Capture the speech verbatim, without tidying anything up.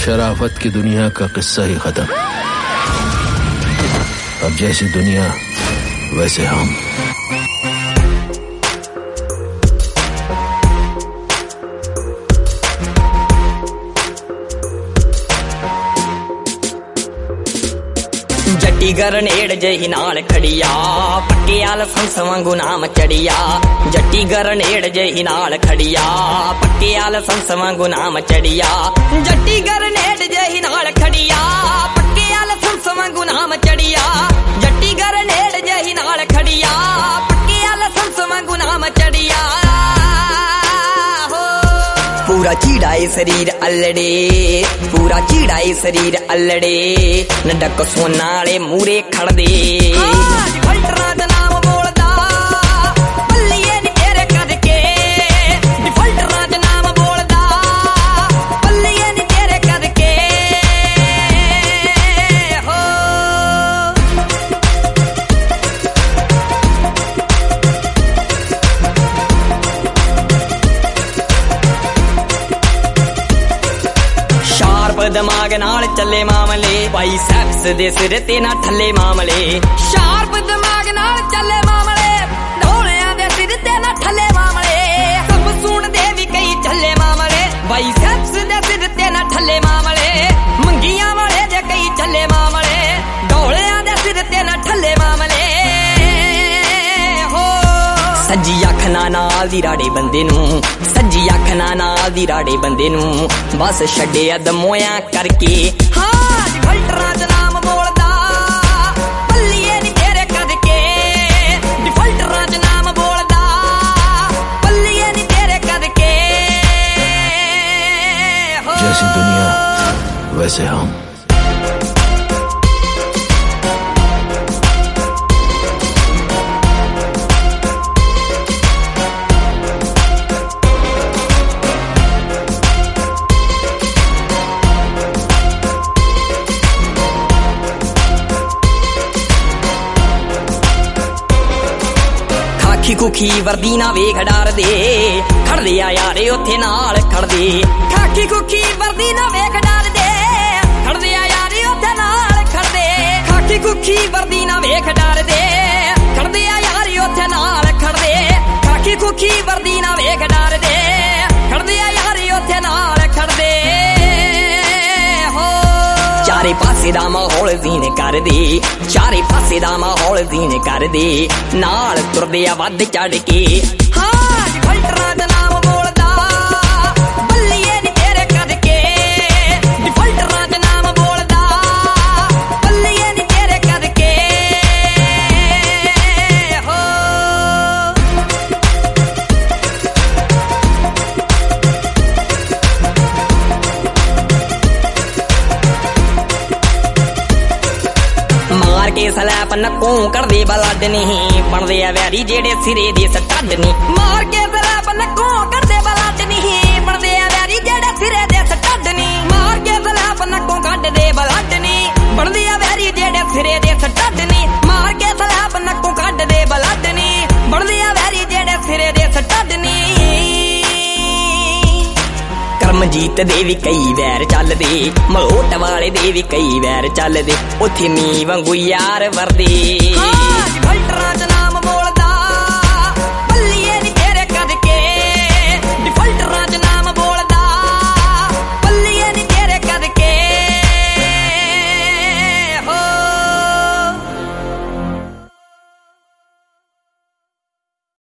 शराफत की दुनिया का किस्सा ही खत्म। अब जैसी दुनिया वैसे हम। जट्टी गरनेड़ जही नाल खड़िया, पक्के आल संस वांगू नाम चढ़िया। जट्टी गरनेड़ जही नाल खड़िया, पक्के आल संस वांगू नाम चढ़िया। जट्टी गरनेड़ जही नाल खड़िया, पक्के आल संस वांगू नाम चढ़िया। जट्टी गरनेड़ जही नाल खड़िया, पक्के आल संस वांगू नाम चढ़िया। पूरा चीड़ाए शरीर अल्लड़े, पूरा चीड़ाए शरीर अल्लड़े। नडक सोनाले मूरे खड़दे, डिफॉल्टरां दा नाम बोलदा बल्लिए नी तेरे करके। डिफॉल्टरां दा नाम बोलदा बल्लिए नी तेरे करके हो। दिमाग नाल चले मामले, बाइसेप्स दे सिर ते ना ठल्ले मामले। शार्प दिमाग नाल चले मामले, ढोलियां दे सिर ते ना ठल्ले मामले। सब सुन दे भी कई चले मामले, बाइसेप्स दे सिर ते ना ठल्ले मामले। मंगियां वाले दे कई चले मामले, ढोलियां दे सिर ते ना ठल्ले मामले हो। सज्जी अख नाल दी राड़े बंदे नू, सज्जी अख नाल दी राड़े बंदे नू बस छड्डे अदमोया करके। हाँ डिफॉल्टरां दा नाम बोलदा बल्लिए नी तेरे करके। डिफॉल्टरां दा नाम बोलदा बल्लिए नी तेरे करके हो। जैसी दुनिया वैसे हम। खाखी खुखी वर्दी ना वेख डार दे, खड़दे आ यारे उत्थे नाल खड़दे। खाखी खुखी वर्दी ना वेख डार दे, खड़दे आ यारे उत्थे नाल खड़दे। खाखी खुखी वर्दी ना वेख डार दे, खड़दे आ यारे उत्थे नाल खड़दे। खाखी खुखी वर्दी ना वेख डार दे, खड़दे आ यारे उत्थे नाल खड़दे हो। चारे पासे दा माहौल जीन कर दे, चारे पासे दा माहौल जीन कर दे। नाल तुरदे आ वध चढ़ के। हाँ डिफॉल्टरां दा नाम बोलदा बल्लिए नी तेरे करके। डिफॉल्टरां दा नाम बोलदा बल्लिए नी तेरे करके हो। मार के सलैप नक्कों कड़दे बलड नहीं, बनदे आ वैरी जेड़े सिरे दे सटड नी। मार के सलैप नक्कों कड़दे बलड नहीं, बनदे आ वैरी जेड़े सिरे दे सटड नी। मार के सलैप नक्कों कड़दे बलड नी, बनदे आ वैरी जेड़े सिरे दे सटड नी। मार के सलैप नक्कों कड़दे बलड नी, बनदे आ वैरी जेड़े सिरे दे सटड नी। करमजीत दे भी कई वैर चलदे, मलोट वाले दे भी कई वैर चलदे। उत्थे मी वांगू यार वरदे। हाँ डिफॉल्टरां दा नाम बोलदा